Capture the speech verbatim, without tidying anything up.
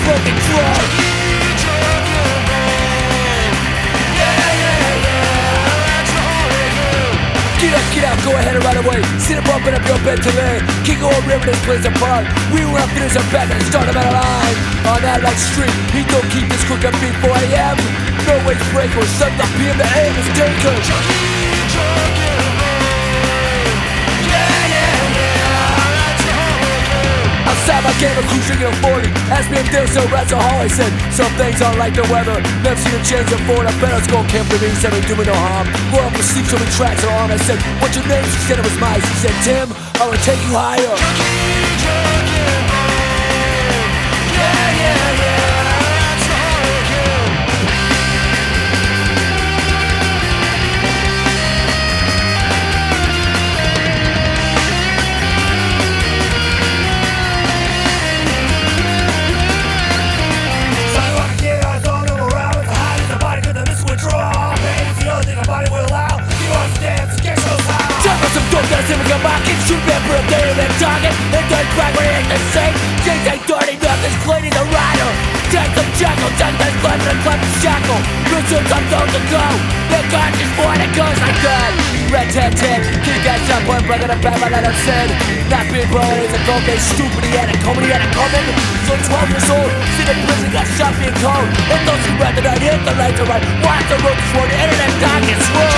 fucking drunk. Get up, get out, go ahead and right away. Sit up, open up your bed to lay. Can't go over this place apart. We were up finish our back and start him out of line. On that right street, he don't keep this quick up before I am. No ways break or seven p m the aim is taken. Outside my game, a crew drinking a forty. Asked me if there's no rats or hall. I said, some things aren't like the weather. Never seen a change of forward. I better go camp for me. Said we do me no harm. Go up and sleep, so we tracks her arm. I said, what's your name? She said it was mine. She said, Tim, I will take you higher. Gotta come back and shoot them for a day of that target. And don't crack when it ain't the same. Things ain't dirty, nothing's cleaning the rider. Take the jackal, take the clip and clip the shackle. Richards, I'm going to go. The conscious boy that goes like that. Red tat tat, kick guys up, one brother to bad, but I done said. Not being brother is a gold, they stupid, he had a comedy, he had a comment. So twelve years old, sit in prison, got shot being cold. And those who read that I hit the lights are right. Watch the road this morning, internet dark and slow.